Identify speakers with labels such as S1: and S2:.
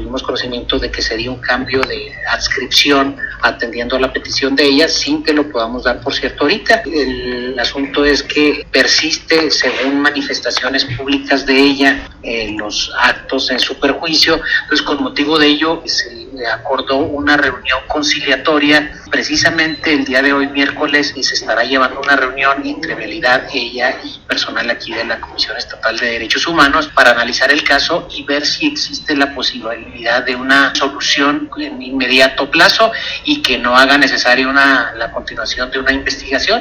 S1: tuvimos conocimiento de que se dio un cambio de adscripción atendiendo a la petición de ella sin que lo podamos dar por cierto ahorita. El asunto es que persiste, según manifestaciones públicas de ella, los actos en su perjuicio. Entonces, con motivo de ello, se acordó una reunión conciliatoria. Precisamente el día de hoy, miércoles, se estará llevando una reunión entre Vialidad, ella y personal aquí de la Comisión Estatal de Derechos Humanos para analizar el caso y ver si existe la posibilidad de una solución en inmediato plazo y que no haga necesaria la continuación de una investigación.